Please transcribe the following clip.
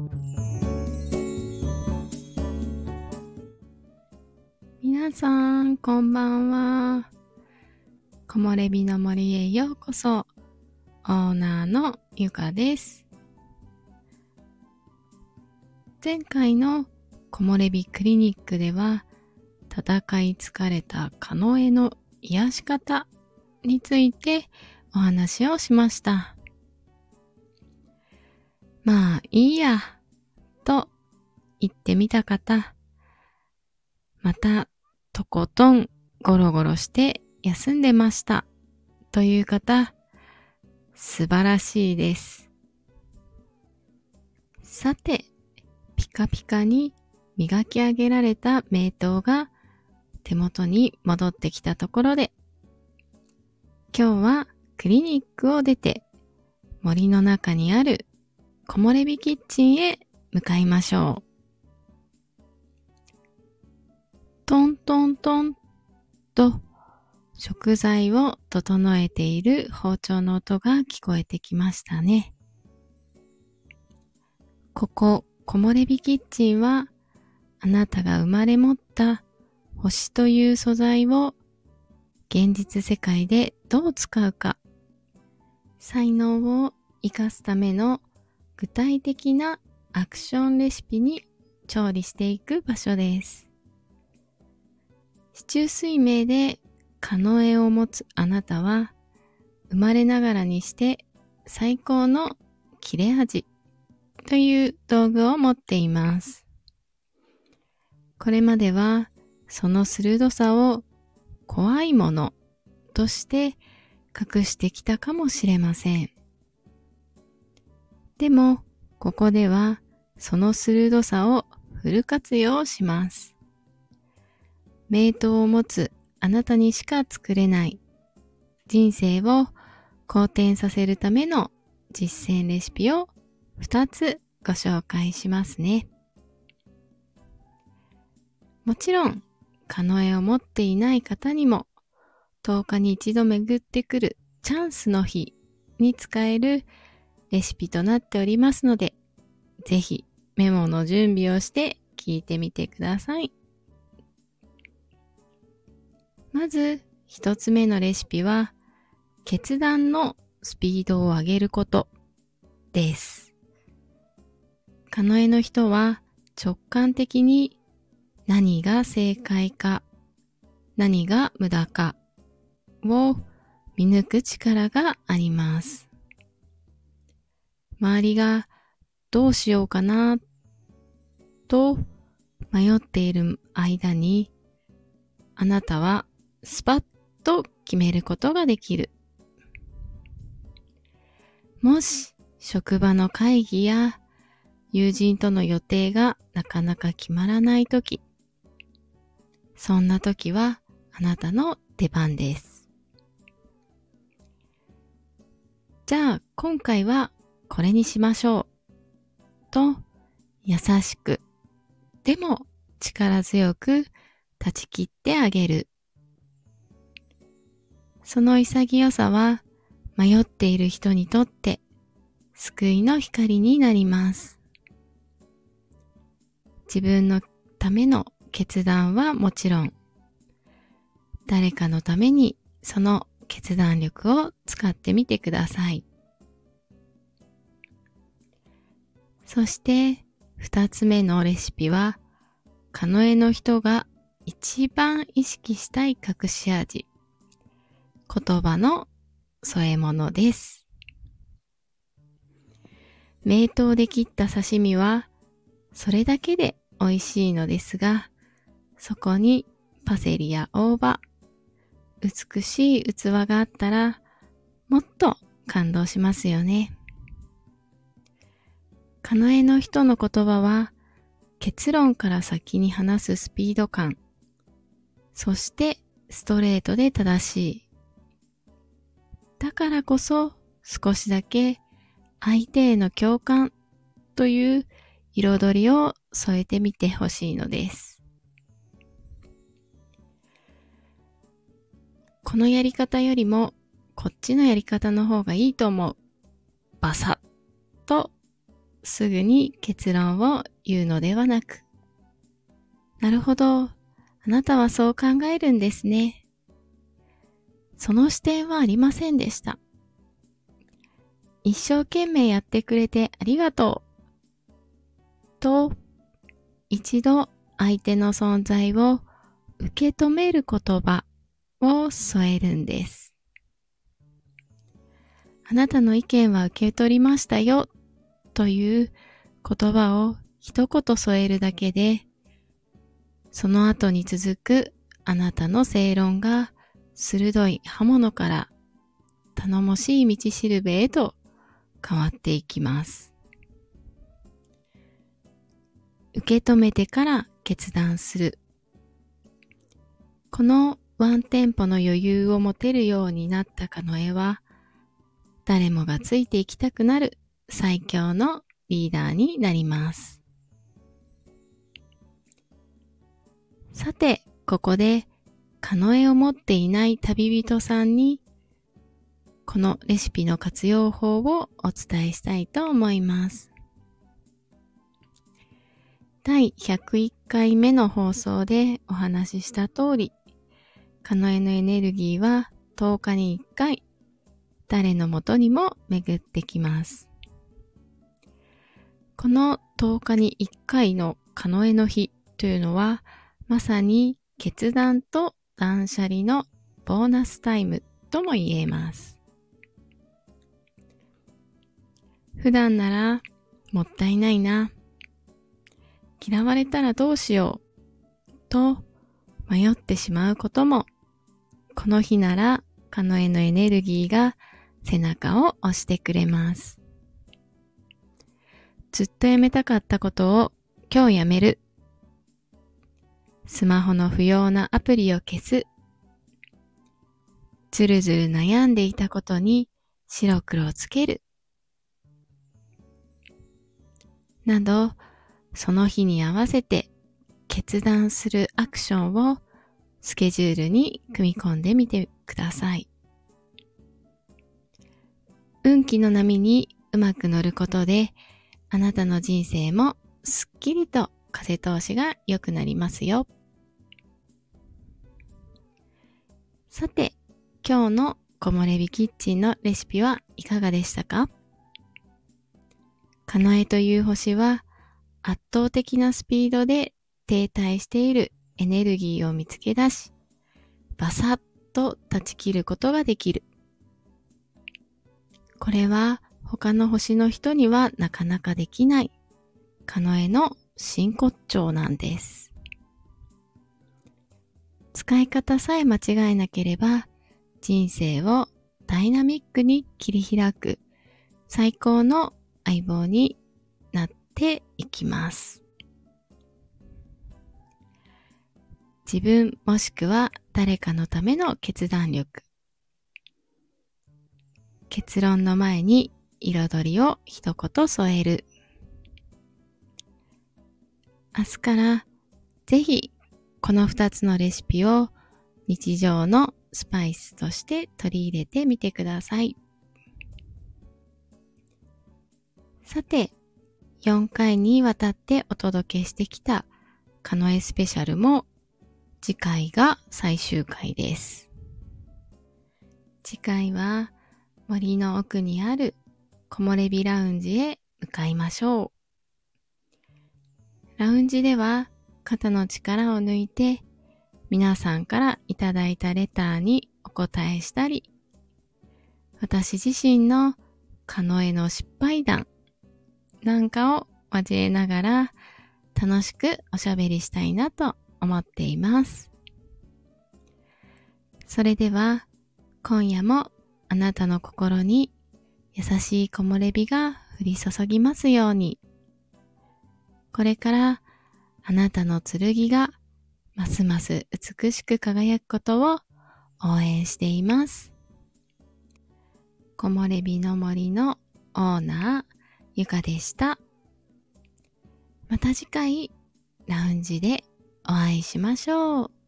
皆さんこんばんは。木漏れ日の森へようこそ。オーナーのゆかです。前回の木漏れ日クリニックでは、戦い疲れたカノエの癒し方についてお話をしました。まあいいやと言ってみた方、またとことんゴロゴロして休んでましたという方、素晴らしいです。さて、ピカピカに磨き上げられた名刀が手元に戻ってきたところで、今日はクリニックを出て森の中にある木漏れ日キッチンへ向かいましょう。トントントンと食材を整えている包丁の音が聞こえてきましたね。ここ木漏れ日キッチンは、あなたが生まれ持った星という素材を現実世界でどう使うか、才能を生かすための具体的なアクションレシピに調理していく場所です。四柱推命でカノエを持つあなたは、生まれながらにして最高の切れ味という道具を持っています。これまではその鋭さを怖いものとして隠してきたかもしれません。でもここではその鋭さをフル活用します。名刀を持つあなたにしか作れない人生を好転させるための実践レシピを2つご紹介しますね。もちろん、カノエを持っていない方にも10日に一度巡ってくるチャンスの日に使えるレシピとなっておりますので、ぜひメモの準備をして聞いてみてください。まず一つ目のレシピは、決断のスピードを上げることです。カノエの人は直感的に何が正解か、何が無駄かを見抜く力があります。周りがどうしようかなと迷っている間に、あなたはスパッと決めることができる。もし職場の会議や友人との予定がなかなか決まらないとき、そんなときはあなたの出番です。じゃあ今回はこれにしましょうと優しくでも力強く断ち切ってあげる。その潔さは迷っている人にとって救いの光になります。自分のための決断はもちろん、誰かのためにその決断力を使ってみてください。そして二つ目のレシピは、カノエの人が一番意識したい隠し味、言葉の添え物です。名刀で切った刺身はそれだけで美味しいのですが、そこにパセリや大葉、美しい器があったらもっと感動しますよね。カノエの人の言葉は結論から先に話すスピード感、そしてストレートで正しい。だからこそ少しだけ相手への共感という彩りを添えてみてほしいのです。このやり方よりもこっちのやり方の方がいいと思う。バサッとすぐに結論を言うのではなく、なるほど、あなたはそう考えるんですね。その視点はありませんでした。一生懸命やってくれてありがとう。と、一度相手の存在を受け止める言葉を添えるんです。あなたの意見は受け取りましたよという言葉を一言添えるだけで、その後に続くあなたの正論が鋭い刃物から頼もしい道しるべへと変わっていきます。受け止めてから決断する。このワンテンポの余裕を持てるようになったカノエは、誰もがついていきたくなる最強のリーダーになります。さて、ここでカノエを持っていない旅人さんに、このレシピの活用法をお伝えしたいと思います。第101回目の放送でお話しした通り、カノエのエネルギーは10日に1回、誰のもとにも巡ってきます。この10日に1回のカノエの日というのは、まさに決断と断捨離のボーナスタイムとも言えます。普段ならもったいないな、嫌われたらどうしようと迷ってしまうことも、この日ならカノエのエネルギーが背中を押してくれます。ずっとやめたかったことを今日やめる。スマホの不要なアプリを消す。ずるずる悩んでいたことに白黒つける。など、その日に合わせて決断するアクションをスケジュールに組み込んでみてください。運気の波にうまく乗ることで、あなたの人生もすっきりと風通しが良くなりますよ。さて、今日の木漏れ日キッチンのレシピはいかがでしたか？カノエという星は圧倒的なスピードで停滞しているエネルギーを見つけ出し、バサッと断ち切ることができる。これは他の星の人にはなかなかできないカノエの真骨頂なんです。使い方さえ間違えなければ人生をダイナミックに切り開く最高の相棒になっていきます。自分もしくは誰かのための決断力。結論の前に彩りを一言添える。明日からぜひこの2つのレシピを日常のスパイスとして取り入れてみてください。さて、4回にわたってお届けしてきたカノエスペシャルも次回が最終回です。次回は森の奥にある木漏れ日ラウンジへ向かいましょう。ラウンジでは肩の力を抜いて皆さんからいただいたレターにお答えしたり、私自身のカノエの失敗談なんかを交えながら楽しくおしゃべりしたいなと思っています。それでは今夜もあなたの心に優しい木漏れ日が降り注ぎますように。これからあなたの剣がますます美しく輝くことを応援しています。木漏れ日の森のオーナーゆかでした。また次回ラウンジでお会いしましょう。